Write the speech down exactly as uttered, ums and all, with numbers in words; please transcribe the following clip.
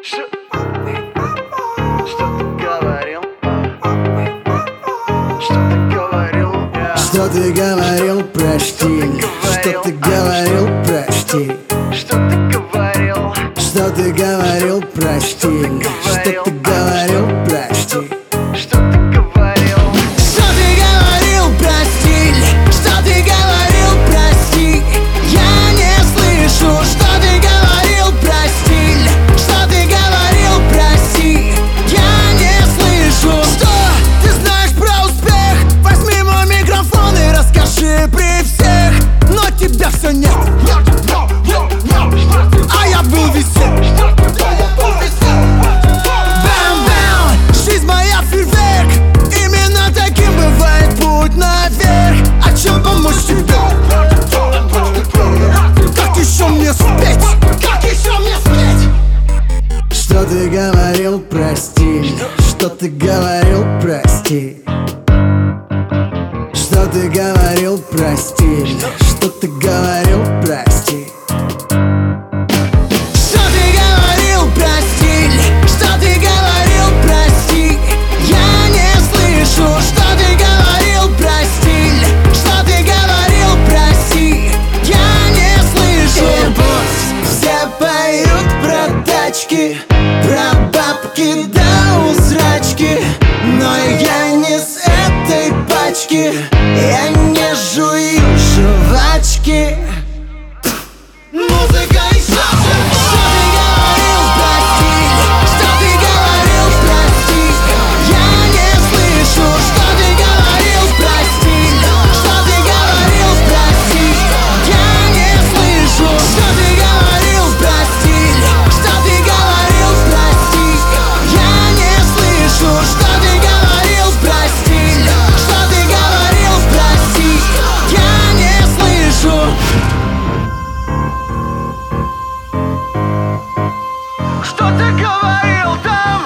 Что ты говорил? Что ты говорил? Что ты говорил, прости? Что ты говорил, прости? Что ты говорил? Что ты говорил, прости? Что ты говорил, прости? Что ты говорил? Что ты говорил, прости? Что ты говорил, прости? Я не слышу, что ты говорил, прости? Что ты говорил, прости? Я не слышу. Что ты знаешь про успех? Возьми мой микрофон и расскажи при всех. Но тебя все нет. А я был везде. Бэм-бэм, жизнь моя фейерверк. Именно таким бывает путь наверх. А чем помочь тебе? Как еще мне спеть? Как еще мне спеть? Что ты говорил, прости? Что ты говорил, прости? Что ты говорил, прости? Что ты говорил, прости? Что ты говорил, прости? Что ты говорил, прости? Я не слышу, что ты говорил, прости? Что ты говорил, прости? Я не слышу. И пусть все поют про тачки, про бабки да усрачки, но я не с этой пачки. Я не жую жвачки. Музыка еще живет. Что ты говорил, прости? Что ты говорил, прости? Я не слышу, что ты говорил, прости? Что ты говорил, прости? Я не слышу, что ты говорил, прости? Что ты говорил, прости? Я не слышу, что ты говорил, прости? Что ты говорил, прости? Я не слышу. Что ты говорил там?